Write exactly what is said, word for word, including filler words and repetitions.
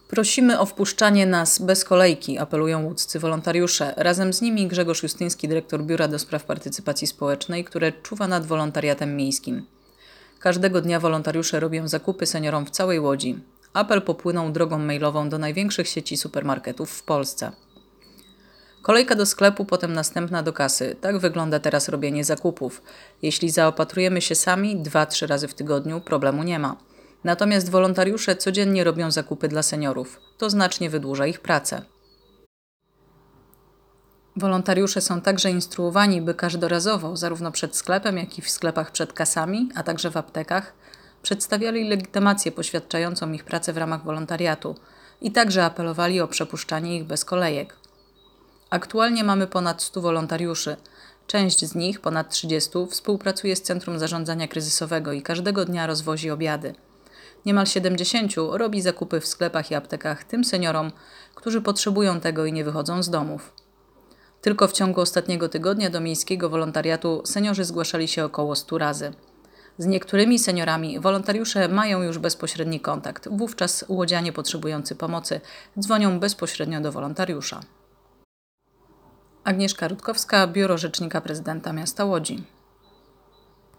Prosimy o wpuszczanie nas bez kolejki, apelują łódzcy wolontariusze. Razem z nimi Grzegorz Justyński, dyrektor Biura do Spraw Partycypacji Społecznej, które czuwa nad wolontariatem miejskim. Każdego dnia wolontariusze robią zakupy seniorom w całej Łodzi. Apel popłynął drogą mailową do największych sieci supermarketów w Polsce. Kolejka do sklepu, potem następna do kasy. Tak wygląda teraz robienie zakupów. Jeśli zaopatrujemy się sami dwa, trzy razy w tygodniu, problemu nie ma. Natomiast wolontariusze codziennie robią zakupy dla seniorów. To znacznie wydłuża ich pracę. Wolontariusze są także instruowani, by każdorazowo, zarówno przed sklepem, jak i w sklepach przed kasami, a także w aptekach, przedstawiali legitymację poświadczającą ich pracę w ramach wolontariatu i także apelowali o przepuszczanie ich bez kolejek. Aktualnie mamy ponad stu wolontariuszy. Część z nich, ponad trzydziestu, współpracuje z Centrum Zarządzania Kryzysowego i każdego dnia rozwozi obiady. Niemal siedemdziesięciu robi zakupy w sklepach i aptekach tym seniorom, którzy potrzebują tego i nie wychodzą z domów. Tylko w ciągu ostatniego tygodnia do miejskiego wolontariatu seniorzy zgłaszali się około stu razy. Z niektórymi seniorami wolontariusze mają już bezpośredni kontakt. Wówczas łodzianie potrzebujący pomocy dzwonią bezpośrednio do wolontariusza. Agnieszka Rutkowska, Biuro Rzecznika Prezydenta Miasta Łodzi.